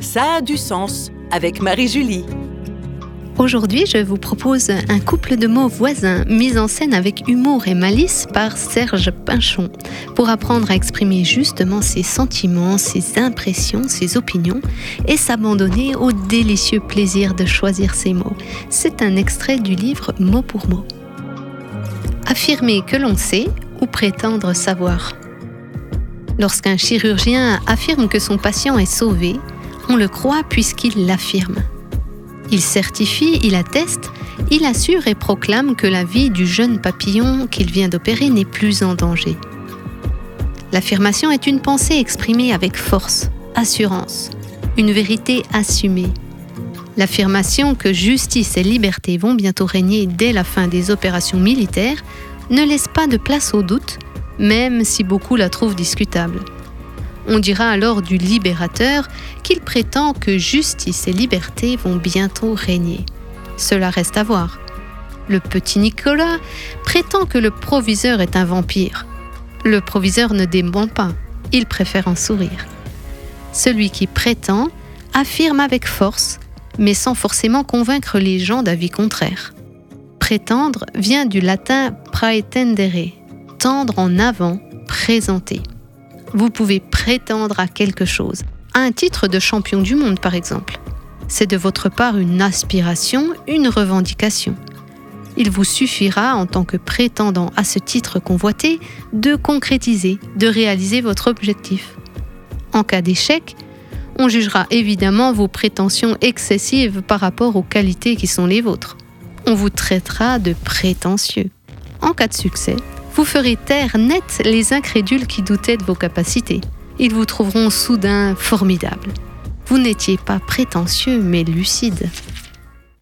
Ça a du sens avec Marie-Julie. Aujourd'hui, je vous propose un couple de mots voisins mis en scène avec humour et malice par Serge Pinchon pour apprendre à exprimer justement ses sentiments, ses impressions, ses opinions et s'abandonner au délicieux plaisir de choisir ses mots. C'est un extrait du livre Mot pour mot. Affirmer que l'on sait ou prétendre savoir. Lorsqu'un chirurgien affirme que son patient est sauvé, on le croit puisqu'il l'affirme. Il certifie, il atteste, il assure et proclame que la vie du jeune papillon qu'il vient d'opérer n'est plus en danger. L'affirmation est une pensée exprimée avec force, assurance, une vérité assumée. L'affirmation que justice et liberté vont bientôt régner dès la fin des opérations militaires ne laisse pas de place au doute, même si beaucoup la trouvent discutable. On dira alors du libérateur qu'il prétend que justice et liberté vont bientôt régner. Cela reste à voir. Le petit Nicolas prétend que le proviseur est un vampire. Le proviseur ne dément pas, il préfère en sourire. Celui qui prétend affirme avec force, mais sans forcément convaincre les gens d'avis contraire. Prétendre vient du latin praetendere, tendre en avant, présenter. Vous pouvez prétendre à quelque chose, à un titre de champion du monde par exemple. C'est de votre part une aspiration, une revendication. Il vous suffira, en tant que prétendant à ce titre convoité, de concrétiser, de réaliser votre objectif. En cas d'échec, on jugera évidemment vos prétentions excessives par rapport aux qualités qui sont les vôtres. On vous traitera de prétentieux. En cas de succès, vous ferez taire net les incrédules qui doutaient de vos capacités. Ils vous trouveront soudain formidable. Vous n'étiez pas prétentieux, mais lucide.